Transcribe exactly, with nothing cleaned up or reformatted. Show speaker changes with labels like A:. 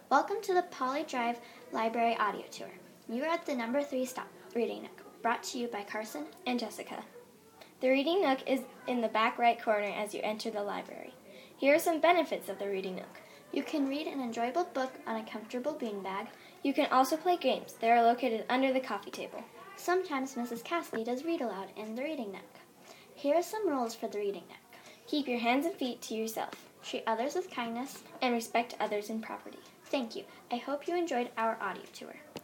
A: Welcome to the Poly Drive Library audio tour. You are at the number three stop, Reading Nook, brought to you by Carson and Jessica. The Reading Nook is in the back right corner as you enter the library. Here are some benefits of the Reading Nook. You can read an enjoyable book on a comfortable beanbag. You can also play games. They are located under the coffee table. Sometimes Missus Cassidy does read aloud in the Reading Nook. Here are some rules for the Reading Nook. Keep your hands and feet to yourself. Treat others with kindness and respect others in property. Thank you. I hope you enjoyed our audio tour.